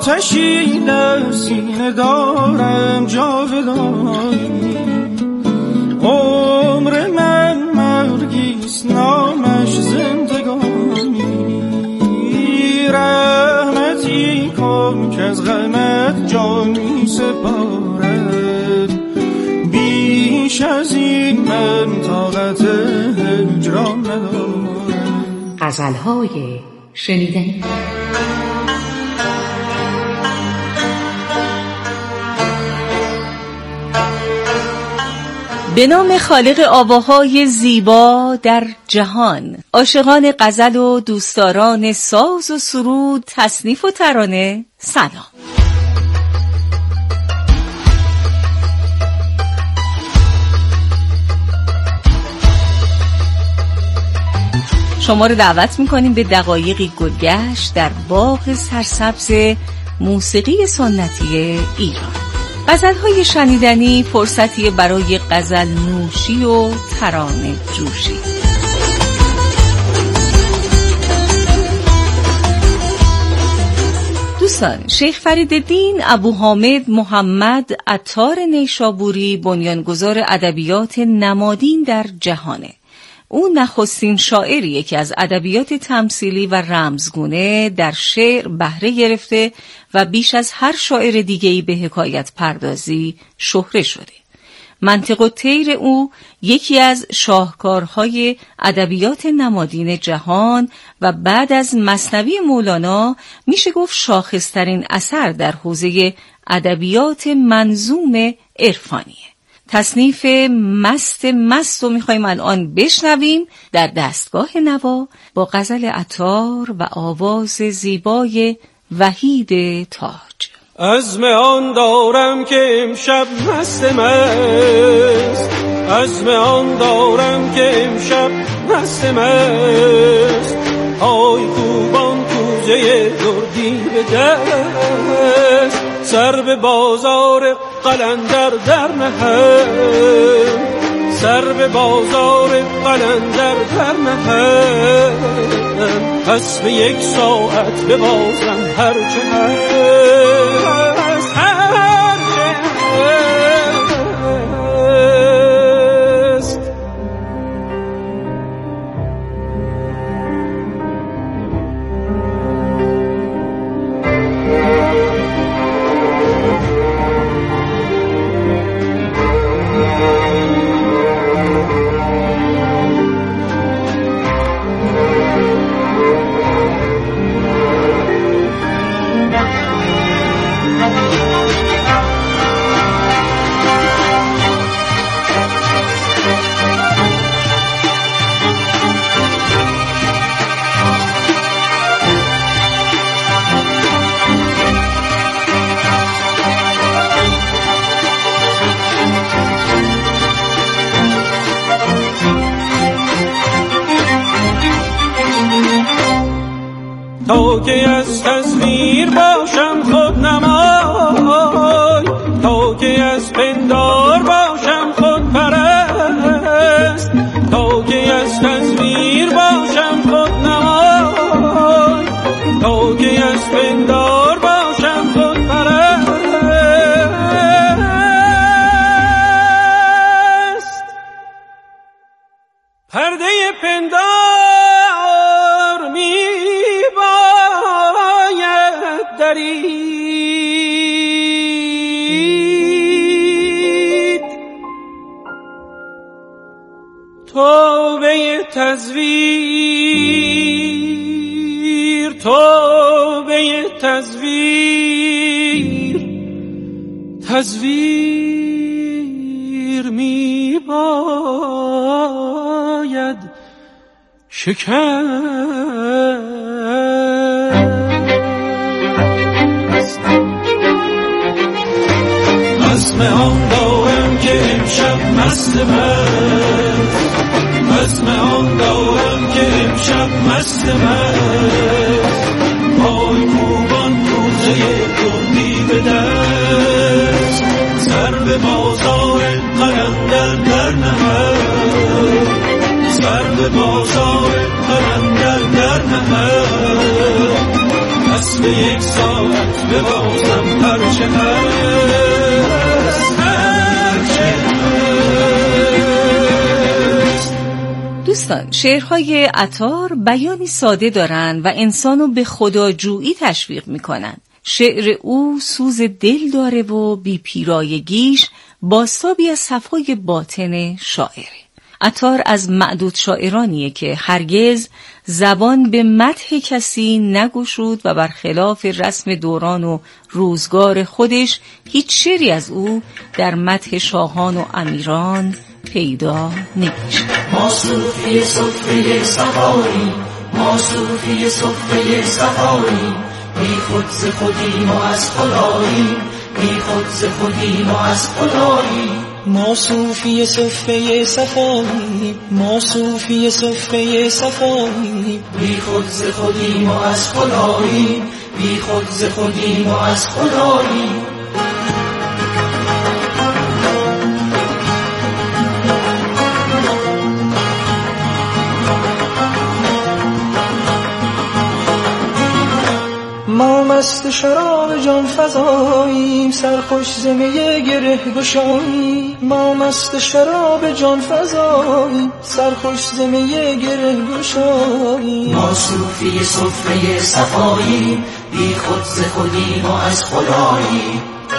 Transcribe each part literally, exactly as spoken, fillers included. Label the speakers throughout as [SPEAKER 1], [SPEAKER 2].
[SPEAKER 1] آتشی در سینه دارم جاودانی، عمر من مرگیست نامش زندگانی، رحمتی کن که از غمت جان می سپارد، بیش از این من طاقت هجران ندارم.
[SPEAKER 2] غزل‌های شنیدنی. به نام خالق آواهای زیبا در جهان، عاشقان غزل و دوستداران ساز و سرود، تصنیف و ترانه، سلام. شما رو دعوت می‌کنیم به دقایقی گلگشت در باغ سرسبز موسیقی سنتی ایران. غزل‌های شنیدنی فرصتی برای غزل نوشی و ترانه جوشی. دوستان، شیخ فریدالدین ابو حامد محمد عطار نیشابوری بنیانگذار ادبیات نمادین در جهانه. او نخستین شاعریه که از ادبیات تمثیلی و رمزگونه در شعر بهره گرفته و بیش از هر شاعر دیگه‌ای به حکایت پردازی شهره شده. منطق الطیر او یکی از شاهکارهای ادبیات نمادین جهان و بعد از مثنوی مولانا میشه گفت شاخصترین اثر در حوزه ادبیات منظوم عرفانیه. تصنیف مست مست رو میخواییم الان بشنویم در دستگاه نوا با غزل عطار و آواز زیبای وحید تاج.
[SPEAKER 1] عزم آن دارم که امشب مست مست، عزم آن دارم که امشب مست مست، های کوبان کوزه دردی به دست، سر به بازار قلندر در نهم، سر به بازار قلندر در نهم، پس به یک ساعت ببازم هرچه هست، هرچه هست. تا که از تصویر باشم خود نمای، تا که از پندار باشم خود پرست، تا که از تصویر باشم خود نمای، تا که از پندار باشم خود پرست، پرده پندار می درید، توبه تزویر، توبه تزویر، تزویر می باید شکست. عزم آن دارم که امشب مست مست، عزم آن دارم که امشب مست مست، پای کوبان کوزه دردی به دست، سر به بازار قلندر در نهم، سر به بازار قلندر در نهم، اسم به یک ساعت به بازم هرچه هست هرچه هست.
[SPEAKER 2] دوستان، شعرهای عطار بیانی ساده دارند و انسانو به خداجویی تشویق میکنن. شعر او سوز دل داره و بی پیرایگیش بازتابی از صفای باطن شاعره. عطار از معدود شاعرانیه که هرگز زبان به مدح کسی نگشود و برخلاف رسم دوران و روزگار خودش هیچ شعری از او در مدح شاهان و امیران پیدا نمیشه.
[SPEAKER 3] ما صوفی صفه صفایی، ما صوفی صفه صفایی، بی خود ز خودیم و از خداییم، بی خود ز خودیم و از خداییم.
[SPEAKER 4] ما صوفی صفه صفایی، ما صوفی صفه صفایی،
[SPEAKER 3] بی خود ز خودیم و از خداییم، بی خود ز خودیم و از خداییم.
[SPEAKER 4] ما مست شراب جان فزاییم، سرخوش زمه گره گشاییم. ما مست شراب جان فزاییم، سرخوش زمه گره گشاییم.
[SPEAKER 3] ما صوفی صفه صفاییم، بی خود ز خودیم و از خداییم.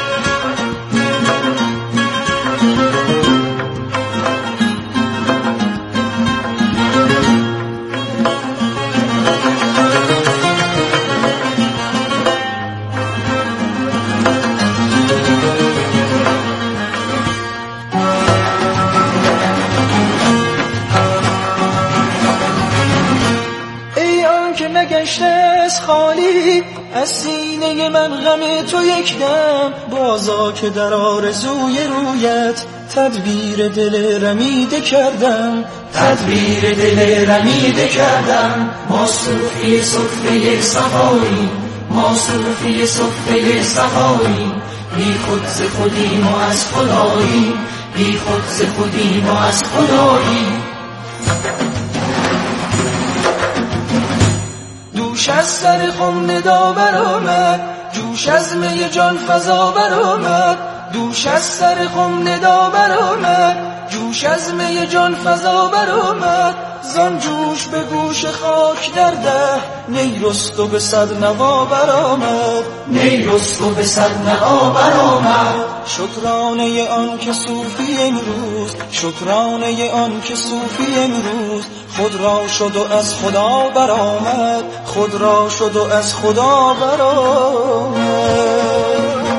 [SPEAKER 4] نگشته از خالی از سینه من غم تو یک دم، بازا که در آرزوی رویت تدبیر دل رمیده کردم،
[SPEAKER 3] تدبیر دل رمیده کردم. ما صوفی صفه صفایی، ما صوفی صفه صفایی، بی خود ز خودیم و از خداییم، بی خود ز خودیم و از خداییم.
[SPEAKER 4] جوش از سر خم ندا برآمد، جوش از می جان فضا برآمد، دوش از سر خم ندا برآمد، جوش از می جان فضا برآمد. زان جوش به گوش خاک در ده، نی رست و به صد نوا برآمد،
[SPEAKER 3] نی رست و به صد نوا برآمد.
[SPEAKER 4] شکرانه آن که صوفی امروز، شکرانه آن که صوفی امروز، خود را شد و از خدا برآمد، خود را شد و از خدا برآمد.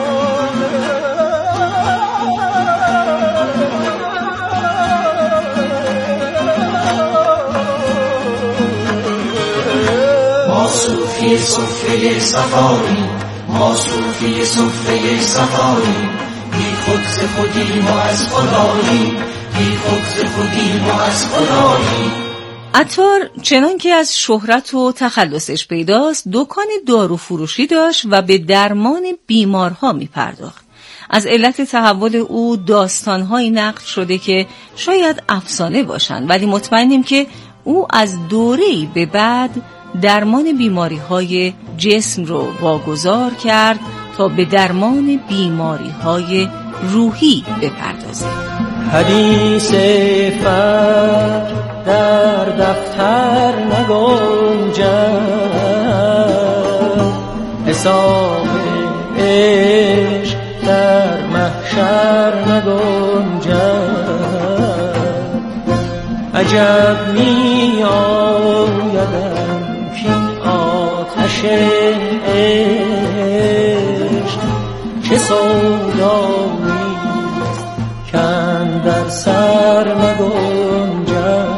[SPEAKER 3] ما صوفی صفه صفایی، ما صوفی صفه صفایی، بی خود ز خودیم و از خداییم، بی خود ز خودیم و از خداییم.
[SPEAKER 2] عطار چنان که از شهرت و تخلصش پیداست دکان دارو فروشی داشت و به درمان بیمارها می پرداخت. از علت تحول او داستانهایی نقل شده که شاید افسانه باشند، ولی مطمئنیم که او از دوره‌ای به بعد درمان بیماری‌های جسم رو واگذار کرد تا به درمان بیماری‌های روحی بپردازه.
[SPEAKER 4] حدیث فقر در دفتر نگنجد، حساب عشق در محشر نگنجد. عجب می آیدم کین آتش عشق چه سوداییست کاندر سر نگنجد.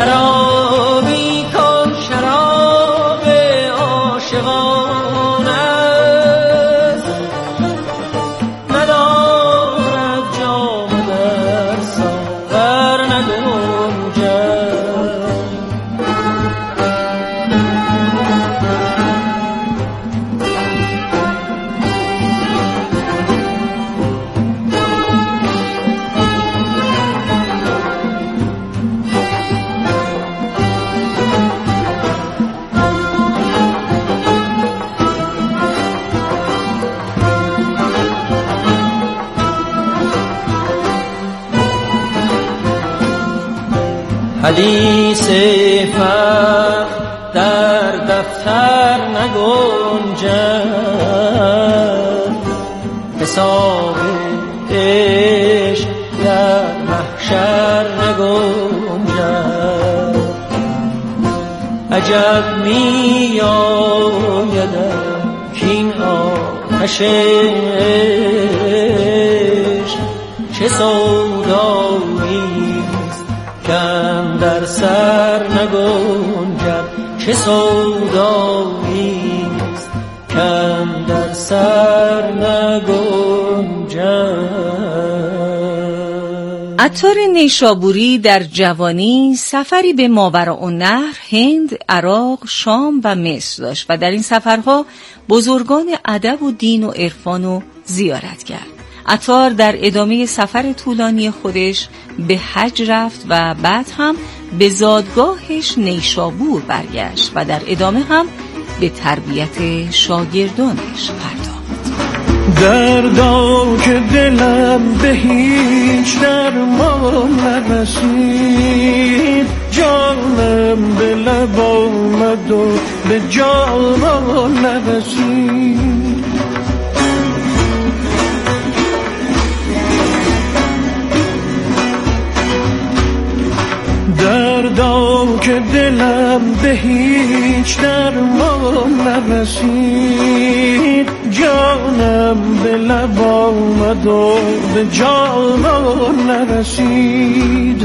[SPEAKER 4] شرابی کن شراب عاشقان است، ندارد جام در ساغر نگنجد. حدیث فقر در دفتر نگنجد، حساب عشق در محشر نگنجد. عجب می آیدم کین آتش عشق چه سودایی کم در سر نگنجد، چه سوداییست کم در سر نگنجد.
[SPEAKER 2] عطار نیشابوری در جوانی سفری به ماوراءالنهر، هند، عراق، شام و مصر داشت و در این سفرها بزرگان ادب و دین و عرفان رو زیارت کرد. عطار در ادامه سفر طولانی خودش به حج رفت و بعد هم به زادگاهش نیشابور برگشت و در ادامه هم به تربیت شاگردانش پرداخت.
[SPEAKER 1] دردا که دلم به هیچ درمان نرسید، جانم به لب آمد و به جانم نرسید. دردا که دلم به هیچ درمان نرسید، جانم به لب آمد و به جانم نرسید.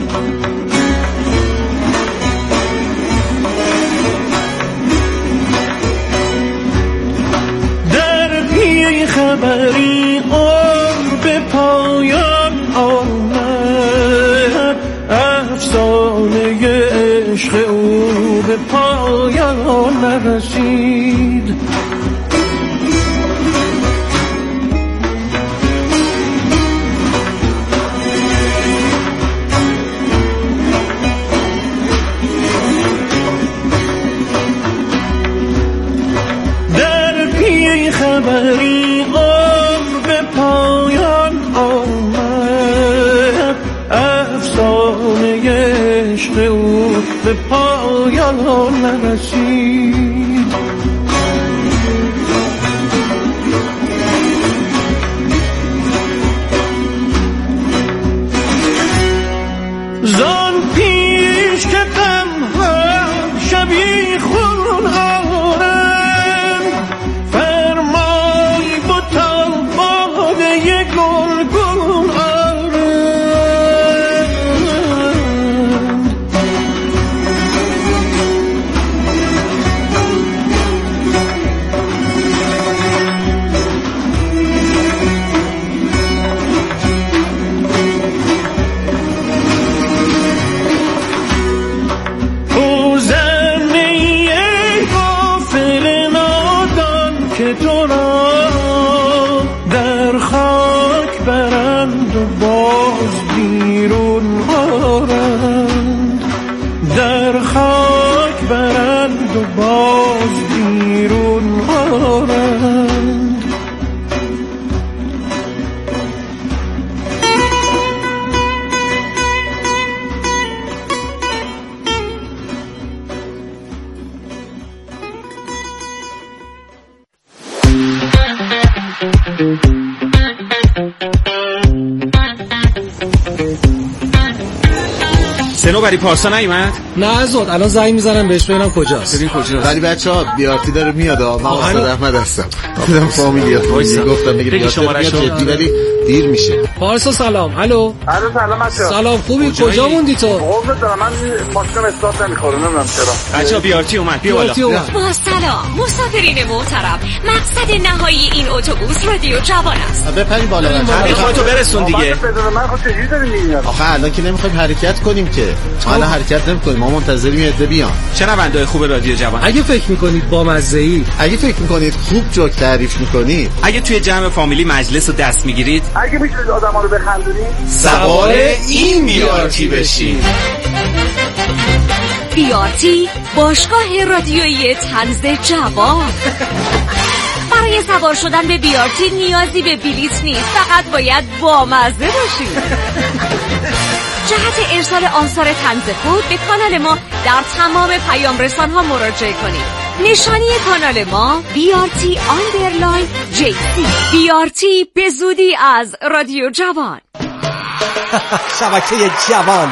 [SPEAKER 1] در بی خبری عمر به پایان آمد، افسانه عشق او به پایان نرسید. در بی خبری عمر به پایان آمد، افسانه عشق او به پایان نرسید. زان پیش که غم‌ها شبی خون آرند، فرمای بتا باده گلگون آرند. او زنی ای غافل نادان که تو را در خاک برند و باز بیرون آرند، در خاک برند و باز بیرون آرند.
[SPEAKER 5] سنوبری پارسا نیومد؟
[SPEAKER 6] نه زود الان زنگ میزنم بهش ببینم کجاست.
[SPEAKER 5] ببین کجاست.
[SPEAKER 7] ولی بچه‌ها بیارتی داره میاد. من استاد احمد هستم. دیدم فامیلیات گفتم بگید بیارتی میاد جدی، ولی
[SPEAKER 5] دیر میشه.
[SPEAKER 6] پارسا سلام. الو.
[SPEAKER 7] الو سلام بچه‌ها.
[SPEAKER 6] سلام خوبی؟ کجا موندی تو؟
[SPEAKER 7] قربونت برم، من ماشینم استارت نمیخوره، نمیدونم چرا.
[SPEAKER 8] بچه‌ها بیارتی اومد، بیا بالا.
[SPEAKER 9] با سلام مسافرین محترم، مقصد نهایی این اتوبوس رادیو جوان است.
[SPEAKER 5] بپری بالا.
[SPEAKER 8] همین خودتو برسون دیگه.
[SPEAKER 7] من خود چجوری داریم میگیم؟
[SPEAKER 5] آخه الان که نمیخوایم حرکت کنیم که. ما الان حرکت نمی‌کنیم، ما منتظریم یه عده بیان.
[SPEAKER 8] شنونده‌های خوب رادیو جوان،
[SPEAKER 6] اگه فکر می‌کنید با مزه‌ای،
[SPEAKER 5] اگه فکر می‌کنید خوب جوک تعریف می‌کنید،
[SPEAKER 8] اگه توی جمع فامیلی مجلس رو دست می‌گیرید،
[SPEAKER 7] اگه می‌تونید آدم‌ها رو بخندونید،
[SPEAKER 8] سوار این بیارتی بشین.
[SPEAKER 9] بیارتی باشگاه رادیویی طنز جوان. برای سوار شدن به بیارتی نیازی به بلیت نیست، فقط باید بامزه باشید. جهت ارسال آثار طنز خود به کانال ما در تمام پیام رسان‌ها مراجعه کنید. نشانی کانال ما بی آر تی آندرلاین جی سی. بی آر تی به زودی از رادیو جوان.
[SPEAKER 10] شبکه جوان.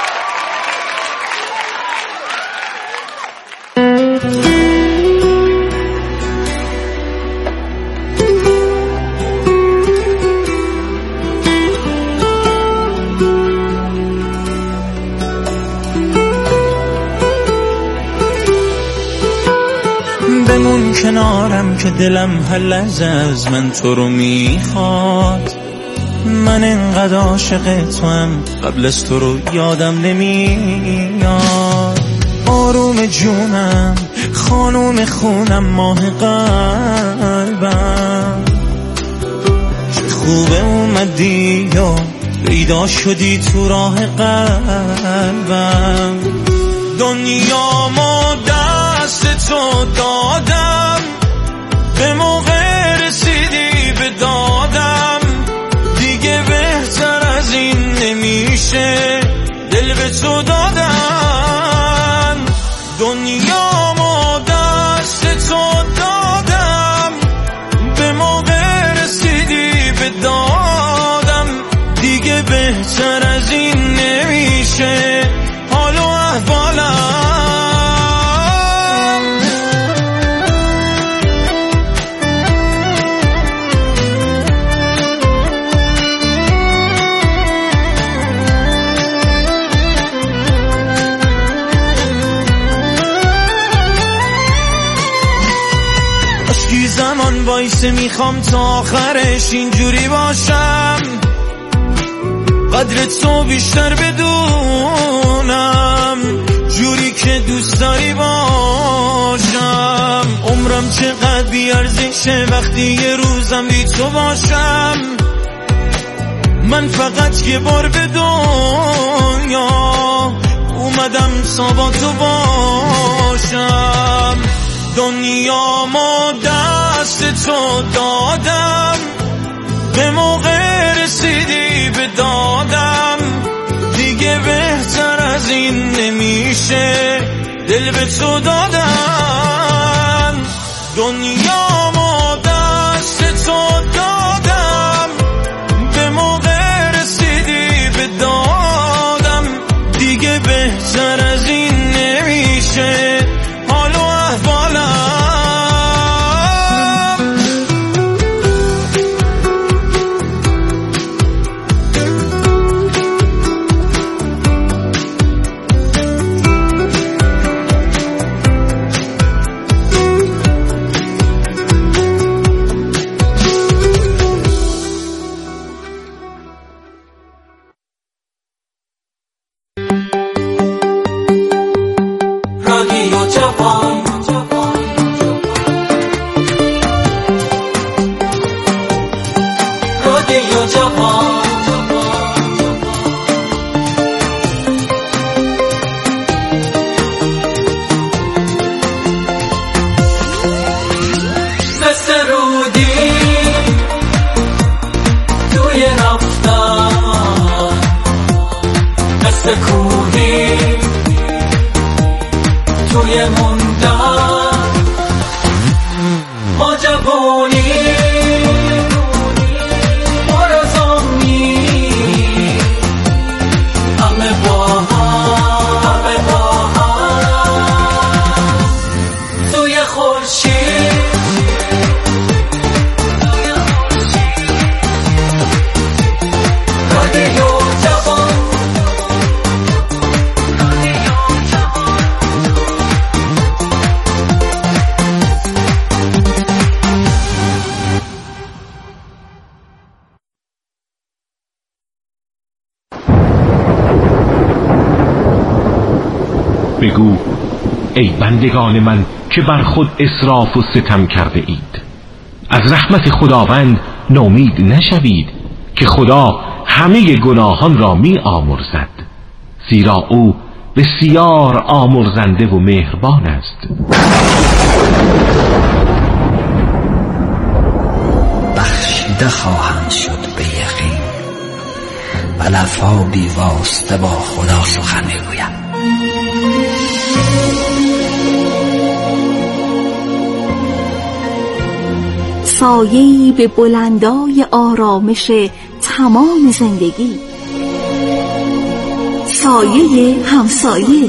[SPEAKER 1] بمون کنارم که دلم هر لحظه از من تو رو میخواد. من انقدر عاشق تو هم قبل از تو رو یادم نمیاد. آروم جونم خانوم خونم ماه قلبم، چه خوبه اومدی یا پیدا شدی تو راه قلبم. دنیا ما دست تو دادم، به موقع رسیدی به دادم، دیگه بهتر از این نمیشه دل به تو دادم. دنیا ما دست تو دادم، به موقع رسیدی به دادم، دیگه بهتر از این نمیشه حال و احوالم. زمان وایسه میخوام تا آخرش اینجوری باشم، قدر تو بیشتر بدونم، جوری که دوست داری باشم. عمرم چقدر بیارزشه وقتی یه روزم بی تو باشم. من فقط یه بار به دنیا اومدم تا با تو باشم. دنیا ما دست تو دادم، به موقع رسیدی به دادم، دیگه بهتر از این نمیشه دل به تو دادم. دنیا ما دست تو دادم، به موقع رسیدی به دادم، دیگه بهتر از این نمیشه حال و احوالم.
[SPEAKER 3] رادیو جوان، رادیو جوان، مثل رودی توی رفتن، مثل کوهی توی موندن. ما جوانی مرزامی، همه با هم، همه با هم، توی خورشید
[SPEAKER 11] بگو ای بندگان من که بر خود اسراف و ستم کرده اید، از رحمت خداوند نومید نشوید که خدا همه گناهان را می آمرزد، زیرا او بسیار آمرزنده و مهربان است.
[SPEAKER 12] بخشیده خواهند شد به یقین و لب‌ها بی واسطه با خدا سخن میگویند.
[SPEAKER 13] سایه‌ای به بلندای آرامش تمام زندگی، سایه همسایه.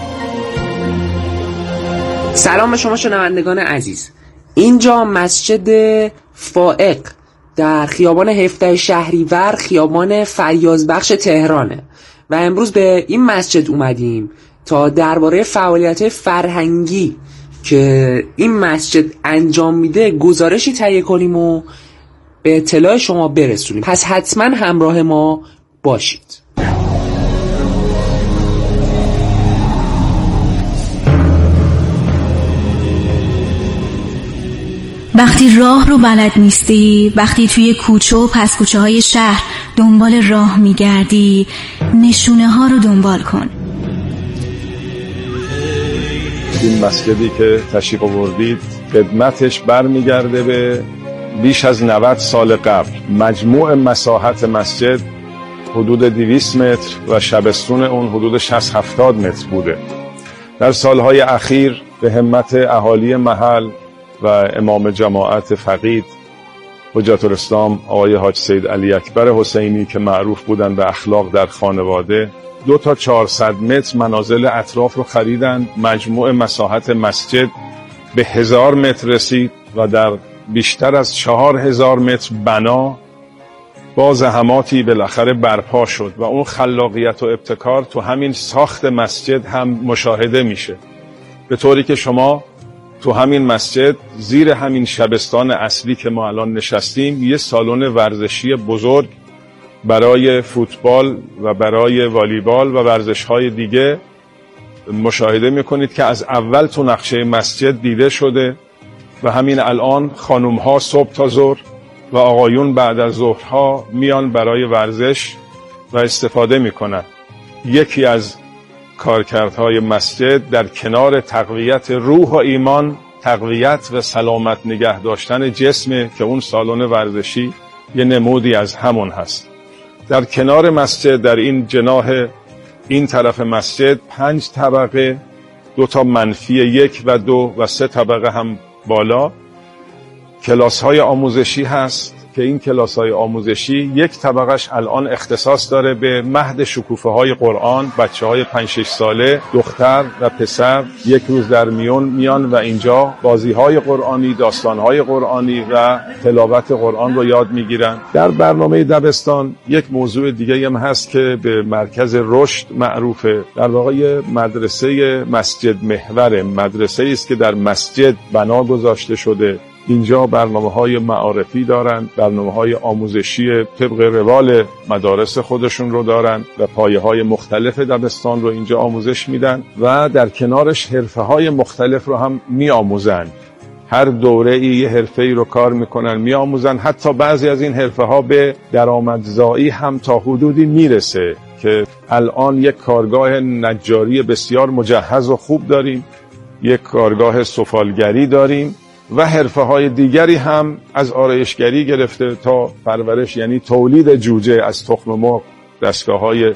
[SPEAKER 14] سلام به شما شنوندگان عزیز. اینجا مسجد فائق در خیابان هفده شهریور، خیابان فیاضبخش تهرانه و امروز به این مسجد اومدیم تا درباره فعالیت فرهنگی که این مسجد انجام میده گزارشی تهیه کنیم و به اطلاع شما برسونیم. پس حتما همراه ما باشید.
[SPEAKER 13] وقتی راه رو بلد نیستی، وقتی توی کوچه و پس کوچه های شهر دنبال راه میگردی، نشونه ها رو دنبال کن.
[SPEAKER 15] این مسجدی که تشریف آوردید خدمتش برمیگرده به بیش از نود سال قبل. مجموع مساحت مسجد حدود دویست متر و شبستون اون حدود شصت هفتاد متر بوده. در سالهای اخیر به همت اهالی محل و امام جماعت فقید حجت الاسلام آقای حاج سید علی اکبر حسینی که معروف بودن به اخلاق در خانواده، دو تا چهارصد متر منازل اطراف رو خریدن. مجموع مساحت مسجد به هزار متر رسید و در بیشتر از چهار هزار متر بنا با زحماتی بالاخره برپا شد و اون خلاقیت و ابتکار تو همین ساخت مسجد هم مشاهده میشه، به طوری که شما تو همین مسجد زیر همین شبستان اصلی که ما الان نشستیم یه سالن ورزشی بزرگ برای فوتبال و برای والیبال و ورزش‌های دیگه مشاهده میکنید که از اول تو نقشه مسجد دیده شده و همین الان خانوم‌ها صبح تا ظهر و آقایون بعد از ظهرها میان برای ورزش و استفاده میکنن. یکی از کارکردهای مسجد در کنار تقویت روح و ایمان، تقویت و سلامت نگه داشتن جسم که اون سالن ورزشی یه نمودی از همون هست. در کنار مسجد در این جناح این طرف مسجد پنج طبقه، دو تا منفی یک و دو و سه طبقه هم بالا کلاس‌های آموزشی هست که این کلاس‌های آموزشی یک طبقهش الان اختصاص داره به مهد شکوفه‌های قرآن. بچه‌های پنج شش ساله، دختر و پسر، یک روز در میون میان و اینجا بازی‌های قرآنی، داستان‌های قرآنی و تلاوت قرآن رو یاد می‌گیرن. در برنامه دبستان یک موضوع دیگه هم هست که به مرکز رشد معروفه. در واقع مدرسه مسجد محور، مدرسه‌ای است که در مسجد بنا گذاشته شده. اینجا برنامه‌های معارفی دارن، برنامه‌های آموزشی طبق روال مدارس خودشون رو دارن و پایه‌های مختلف دبستان رو اینجا آموزش میدن و در کنارش حرفه‌های مختلف رو هم میآموزن. هر دوره‌ای یه حرفه‌ای رو کار میکنن، میآموزن. حتی بعضی از این حرفه‌ها به درآمدزایی هم تا حدودی میرسه که الان یک کارگاه نجاری بسیار مجهز و خوب داریم، یک کارگاه سفالگری داریم و حرفه‌های دیگری هم از آرایشگری گرفته تا پرورش، یعنی تولید جوجه از تخم مرغ. دستگاه‌های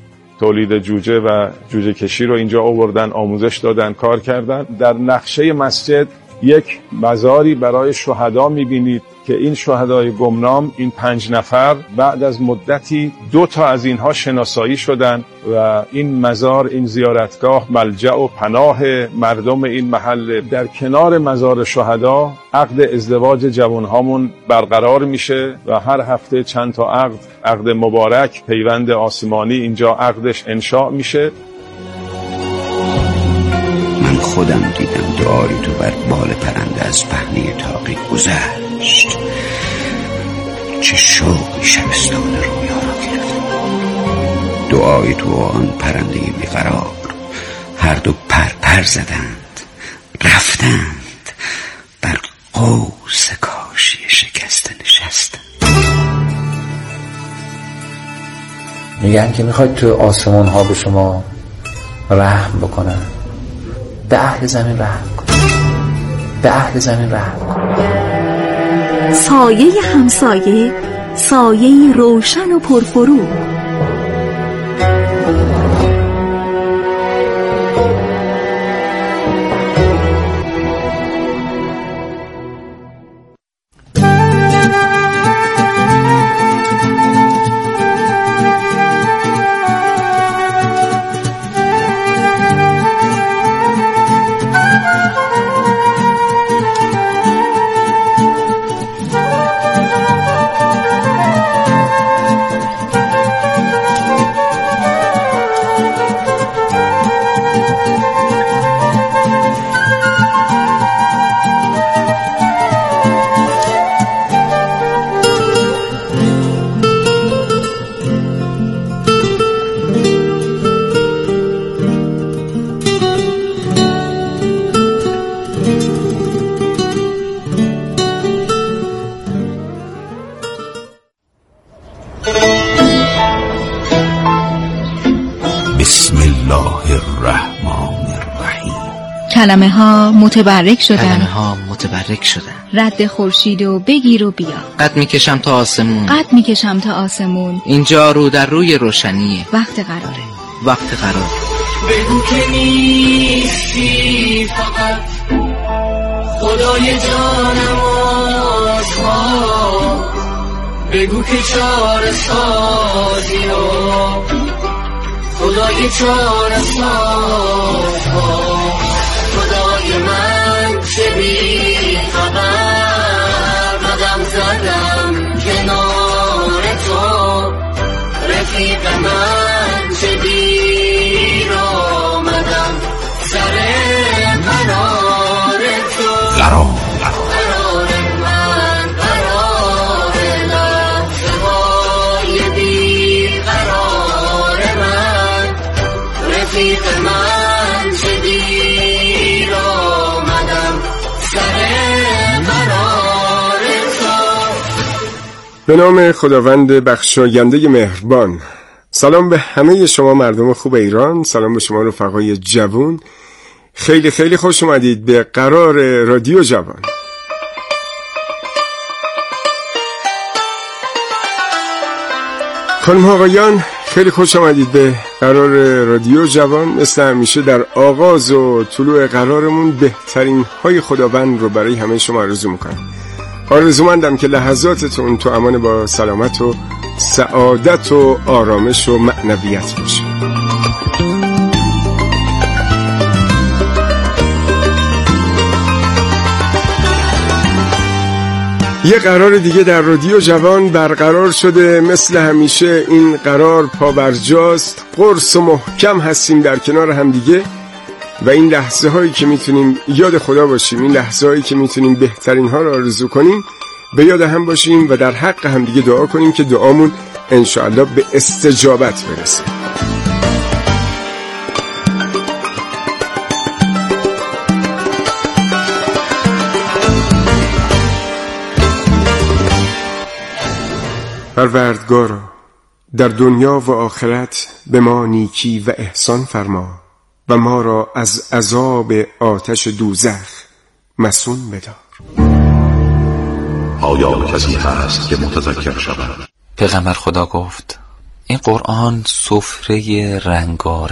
[SPEAKER 15] تولید جوجه و جوجه کشی رو اینجا آوردن، آموزش دادن، کار کردن. در نقشه مسجد یک مزاری برای شهدا می‌بینید که این شهدای گمنام، این پنج نفر، بعد از مدتی دو تا از اینها شناسایی شدن و این مزار، این زیارتگاه ملجأ و پناه مردم این محله. در کنار مزار شهدا عقد ازدواج جوانهامون برقرار میشه و هر هفته چند تا عقد، عقد مبارک، پیوند آسمانی اینجا عقدش انشاء میشه.
[SPEAKER 12] من خودم دیدم دعایی تو بر بال پرنده از پهنه تاقی گذشت. چه شوقی شبستان رویا را گرفت. دعایی تو آن پرنده بیقرار هر دو پر پر زدند، رفتند بر قوس کاشی شکسته نشستند.
[SPEAKER 16] میگن که میخواید تو آسمان ها به شما رحم بکنن، به اهل زمین رحم کن، به اهل زمین رحم کن.
[SPEAKER 13] سایه همسایه، سایه روشن و پرفروغ.
[SPEAKER 12] بسم الله الرحمن الرحیم.
[SPEAKER 13] کلمه ها متبرک شدن،
[SPEAKER 17] کلمه ها متبرک شدن.
[SPEAKER 13] رد خورشید و بگیر و بیا.
[SPEAKER 17] قد میکشم تا آسمون،
[SPEAKER 13] قد میکشم تا آسمون.
[SPEAKER 17] اینجا رو در روی روشنیه.
[SPEAKER 13] وقت قراره،
[SPEAKER 17] وقت قرار.
[SPEAKER 3] بگو که نیستی فقط خدای جانم آشما، بگو که چاره سازی و خدای چاره سازها، خدای من چه بی خبر قدم زدم کنار تو، رفیق من چه دیر آمدم سر قرار تو،
[SPEAKER 12] قرار
[SPEAKER 3] قرار من قرار لحظه های بی قرار من، رفیق من چه دیر آمدم سر قرار تو.
[SPEAKER 15] به نام خداوند بخشاینده مهربان. سلام به همه شما مردم خوب ایران، سلام به شما رفقای جوان. خیلی خیلی خوش اومدید به قرار رادیو جوان. خانم آقایان خیلی خوش آمدید به قرار رادیو جوان. مثل همیشه در آغاز و طلوع قرارمون بهترین های خداوند رو برای همه شما آرزو میکنم. آرزومندم که لحظاتتون تو امان با سلامت و سعادت و آرامش و معنویت باشه. یه قرار دیگه در رادیو جوان برقرار شده. مثل همیشه این قرار پابرجاست، قرص و محکم هستیم در کنار هم دیگه و این لحظه هایی که میتونیم یاد خدا باشیم، این لحظه هایی که میتونیم بهترین ها رو آرزو کنیم، به یاد هم باشیم و در حق هم دیگه دعا کنیم که دعامون انشاءالله به استجابت برسه. پروردگارا در دنیا و آخرت به ما نیکی و احسان فرما و ما را از عذاب آتش دوزخ مصون بدار.
[SPEAKER 18] آیا کسی هست که متذکر شود؟
[SPEAKER 17] پیغمبر خدا گفت این قرآن سفره رنگارنگ